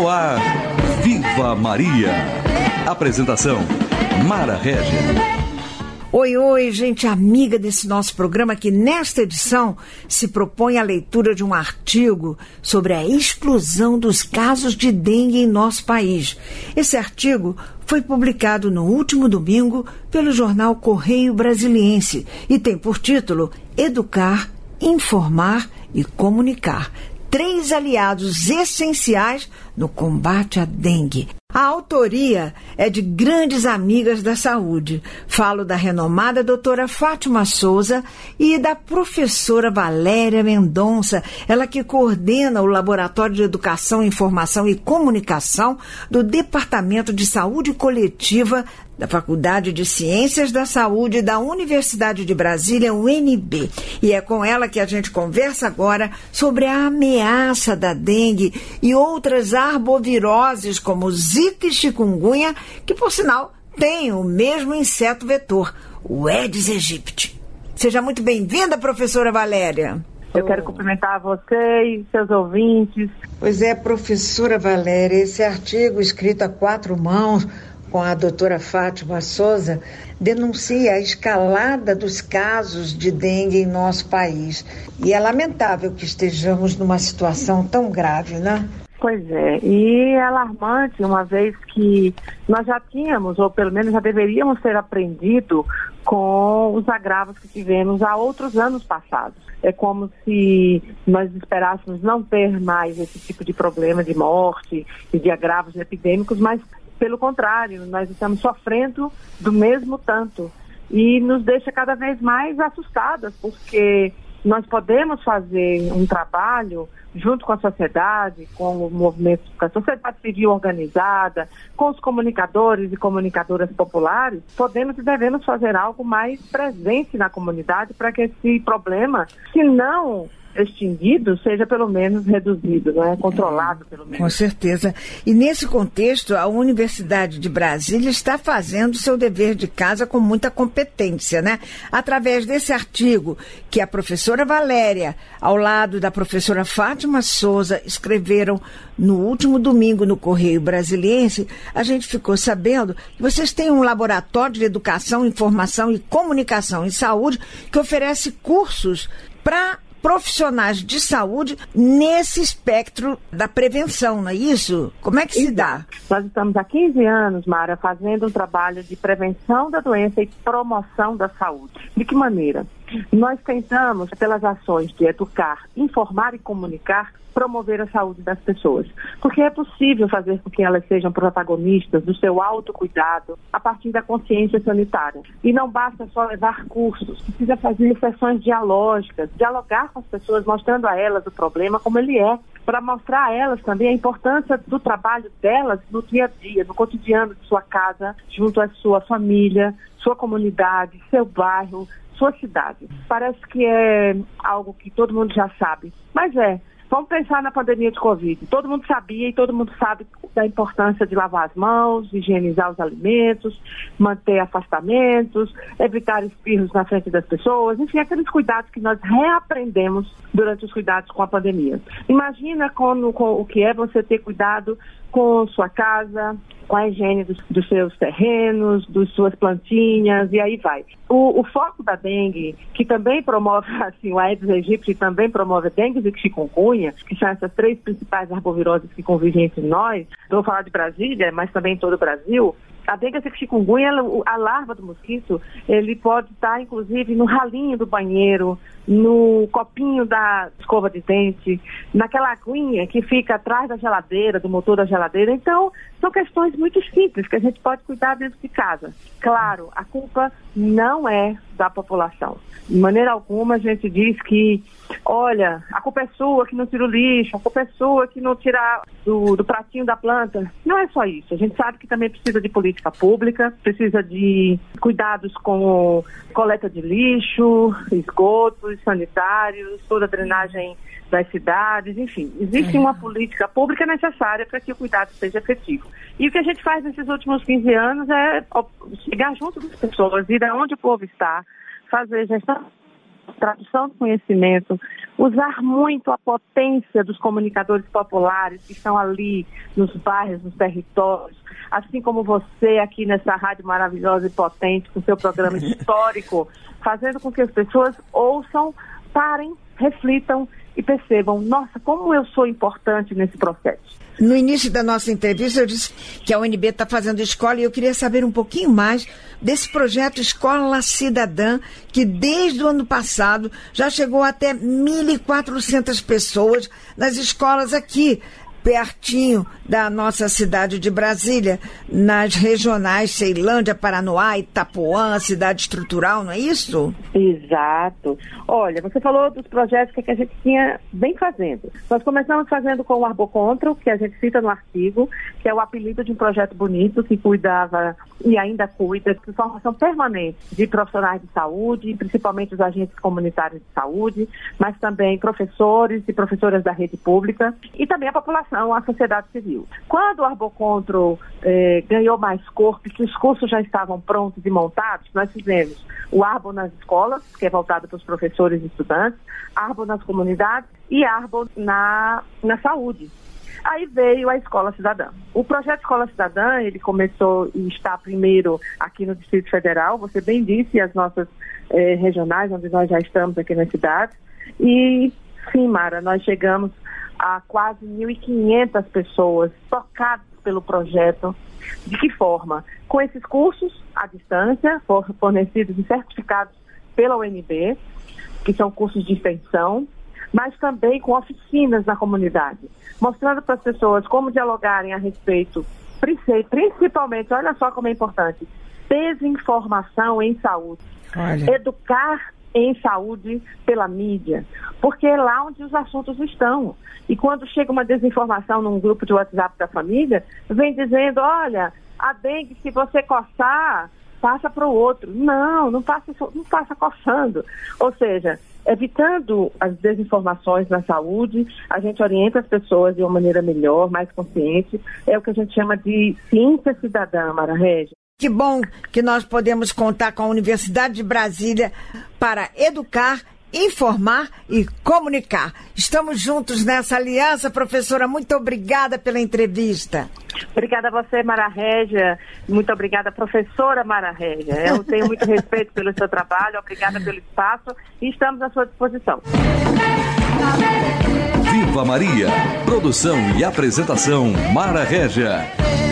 No ar, Viva Maria. Apresentação, Mara Régia. Oi, gente amiga desse nosso programa que nesta edição se propõe a leitura de um artigo sobre a explosão dos casos de dengue em nosso país. Esse artigo foi publicado no último domingo pelo jornal Correio Brasiliense e tem por título Educar, Informar e Comunicar. 3 aliados essenciais no combate à dengue. A autoria é de grandes amigas da saúde. Falo da renomada doutora Fátima Souza e da professora Valéria Mendonça, ela que coordena o Laboratório de Educação, Informação e Comunicação do Departamento de Saúde Coletiva da Faculdade de Ciências da Saúde da Universidade de Brasília, UNB. E é com ela que a gente conversa agora sobre a ameaça da dengue e outras arboviroses como Zika e chikungunya, que, por sinal, têm o mesmo inseto vetor, o Aedes aegypti. Seja muito bem-vinda, professora Valéria. Eu quero cumprimentar você e seus ouvintes. Pois é, professora Valéria, esse artigo escrito a 4 mãos com a doutora Fátima Souza, denuncia a escalada dos casos de dengue em nosso país. E é lamentável que estejamos numa situação tão grave, né? Pois é, e é alarmante, uma vez que nós já tínhamos, ou pelo menos já deveríamos ter aprendido com os agravos que tivemos há outros anos passados. É como se nós esperássemos não ter mais esse tipo de problema de morte e de agravos epidêmicos, mas pelo contrário, nós estamos sofrendo do mesmo tanto e nos deixa cada vez mais assustadas, porque nós podemos fazer um trabalho junto com a sociedade, com o movimento, com a sociedade civil organizada, com os comunicadores e comunicadoras populares, podemos e devemos fazer algo mais presente na comunidade para que esse problema, se não extinguido, seja pelo menos reduzido, não é? Controlado pelo menos. Com certeza. E nesse contexto, a Universidade de Brasília está fazendo seu dever de casa com muita competência, né? Através desse artigo que a professora Valéria, ao lado da professora Fátima Souza, escreveram no último domingo no Correio Brasiliense, a gente ficou sabendo que vocês têm um laboratório de educação, informação e comunicação em saúde que oferece cursos para profissionais de saúde nesse espectro da prevenção, não é isso? Como é que se dá? Nós estamos há 15 anos, Mara, fazendo um trabalho de prevenção da doença e promoção da saúde. De que maneira? Nós tentamos, pelas ações de educar, informar e comunicar, promover a saúde das pessoas. Porque é possível fazer com que elas sejam protagonistas do seu autocuidado a partir da consciência sanitária. E não basta só levar cursos, precisa fazer sessões dialógicas, dialogar com as pessoas, mostrando a elas o problema como ele é, para mostrar a elas também a importância do trabalho delas no dia a dia, no cotidiano de sua casa, junto à sua família, sua comunidade, seu bairro, sua cidade. Parece que é algo que todo mundo já sabe, mas é. Vamos pensar na pandemia de Covid. Todo mundo sabia e todo mundo sabe da importância de lavar as mãos, higienizar os alimentos, manter afastamentos, evitar espirros na frente das pessoas, enfim, aqueles cuidados que nós reaprendemos durante os cuidados com a pandemia. Imagina com o que é você ter cuidado com sua casa, com a higiene dos seus terrenos, das suas plantinhas, e aí vai. O foco da dengue, que também promove, assim, o Aedes aegypti também promove a dengue e chikungunya, que são essas 3 principais arboviroses que convivem entre nós. Vou falar de Brasília, mas também em todo o Brasil. A dengue e chikungunya, a larva do mosquito, ele pode estar, inclusive, no ralinho do banheiro, no copinho da escova de dente, naquela aguinha que fica atrás da geladeira, do motor da geladeira. Então, são questões muito simples que a gente pode cuidar dentro de casa. Claro, a culpa não é da população. De maneira alguma a gente diz que, olha, a culpa é sua que não tira o lixo, a culpa é sua que não tira do pratinho da planta. Não é só isso. A gente sabe que também precisa de política pública, precisa de cuidados com coleta de lixo, esgotos sanitários, toda a drenagem das cidades, enfim. Existe uma política pública necessária para que o cuidado seja efetivo. E o que a gente faz nesses últimos 15 anos é chegar junto das pessoas, ir aonde o povo está, fazer gestão tradução do conhecimento, usar muito a potência dos comunicadores populares que estão ali nos bairros, nos territórios, assim como você aqui nessa rádio maravilhosa e potente, com seu programa histórico, fazendo com que as pessoas ouçam, parem, reflitam e percebam, nossa, como eu sou importante nesse processo. No início da nossa entrevista eu disse que a UNB está fazendo escola e eu queria saber um pouquinho mais desse projeto Escola Cidadã, que desde o ano passado já chegou até 1.400 pessoas nas escolas aqui, pertinho da nossa cidade de Brasília, nas regionais Ceilândia, Paranoá, Itapuã, cidade estrutural, não é isso? Exato. Olha, você falou dos projetos que a gente vem fazendo. Nós começamos fazendo com o Arbocôntro, que a gente cita no artigo, que é o apelido de um projeto bonito que cuidava e ainda cuida de formação permanente de profissionais de saúde, principalmente os agentes comunitários de saúde, mas também professores e professoras da rede pública e também a população, a sociedade civil. Quando o Arbocôntro ganhou mais corpo e que os cursos já estavam prontos e montados, nós fizemos o Arbo nas escolas, que é voltado para os professores e estudantes, Arbo nas comunidades e Arbo na saúde. Aí veio a Escola Cidadã. O projeto Escola Cidadã, ele começou e está primeiro aqui no Distrito Federal, você bem disse, as nossas regionais, onde nós já estamos aqui na cidade. E sim, Mara, nós chegamos a quase 1.500 pessoas tocadas pelo projeto. De que forma? Com esses cursos à distância, fornecidos e certificados pela UNB, que são cursos de extensão, mas também com oficinas na comunidade, mostrando para as pessoas como dialogarem a respeito, principalmente, olha só como é importante, desinformação em saúde. Olha. Educar em saúde pela mídia, porque é lá onde os assuntos estão. E quando chega uma desinformação num grupo de WhatsApp da família, vem dizendo, olha, a dengue, se você coçar, passa para o outro. Não passa coçando. Ou seja, evitando as desinformações na saúde, a gente orienta as pessoas de uma maneira melhor, mais consciente. É o que a gente chama de ciência cidadã, Mara Régia. Que bom que nós podemos contar com a Universidade de Brasília para educar, informar e comunicar. Estamos juntos nessa aliança, professora. Muito obrigada pela entrevista. Obrigada a você, Mara Régia. Muito obrigada, professora Mara Régia. Eu tenho muito respeito pelo seu trabalho. Obrigada pelo espaço e estamos à sua disposição. Viva Maria. Produção e apresentação, Mara Régia.